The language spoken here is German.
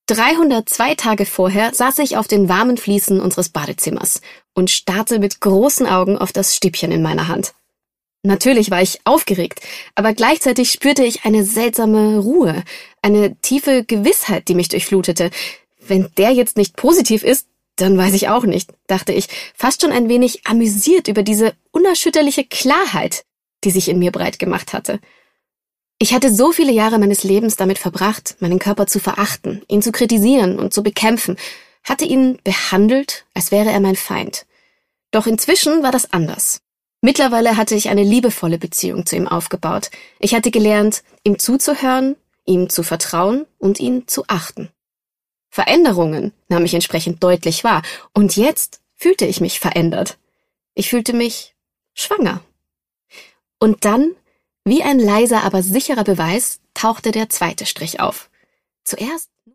302 Tage vorher saß ich auf den warmen Fliesen unseres Badezimmers und starrte mit großen Augen auf das Stäbchen in meiner Hand. Natürlich war ich aufgeregt, aber gleichzeitig spürte ich eine seltsame Ruhe, eine tiefe Gewissheit, die mich durchflutete. Wenn der jetzt nicht positiv ist, dann weiß ich auch nicht, dachte ich, fast schon ein wenig amüsiert über diese unerschütterliche Klarheit, die sich in mir breit gemacht hatte. Ich hatte so viele Jahre meines Lebens damit verbracht, meinen Körper zu verachten, ihn zu kritisieren und zu bekämpfen, hatte ihn behandelt, als wäre er mein Feind. Doch inzwischen war das anders. Mittlerweile hatte ich eine liebevolle Beziehung zu ihm aufgebaut. Ich hatte gelernt, ihm zuzuhören, ihm zu vertrauen und ihn zu achten. Veränderungen nahm ich entsprechend deutlich wahr, und jetzt fühlte ich mich verändert. Ich fühlte mich schwanger. Und dann, wie ein leiser, aber sicherer Beweis, tauchte der zweite Strich auf. Zuerst